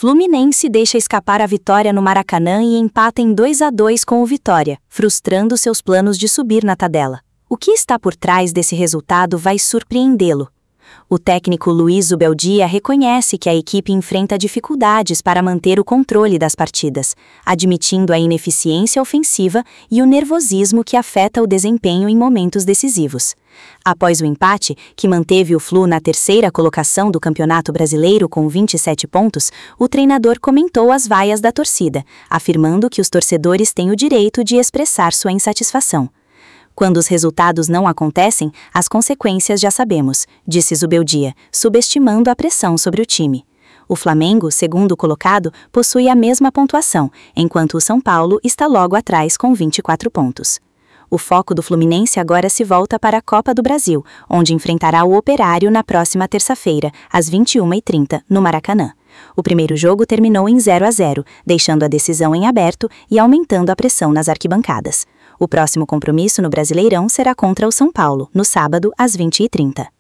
Fluminense deixa escapar a vitória no Maracanã e empata em 2-2 com o Vitória, frustrando seus planos de subir na tabela. O que está por trás desse resultado vai surpreendê-lo. O técnico Luiz Zubeldia reconhece que a equipe enfrenta dificuldades para manter o controle das partidas, admitindo a ineficiência ofensiva e o nervosismo que afeta o desempenho em momentos decisivos. Após o empate, que manteve o Flu na terceira colocação do Campeonato Brasileiro com 27 pontos, o treinador comentou as vaias da torcida, afirmando que os torcedores têm o direito de expressar sua insatisfação. Quando os resultados não acontecem, as consequências já sabemos, disse Zubeldia, subestimando a pressão sobre o time. O Flamengo, segundo colocado, possui a mesma pontuação, enquanto o São Paulo está logo atrás com 24 pontos. O foco do Fluminense agora se volta para a Copa do Brasil, onde enfrentará o Operário na próxima terça-feira, às 21h30, no Maracanã. O primeiro jogo terminou em 0-0, deixando a decisão em aberto e aumentando a pressão nas arquibancadas. O próximo compromisso no Brasileirão será contra o São Paulo, no sábado, às 20h30.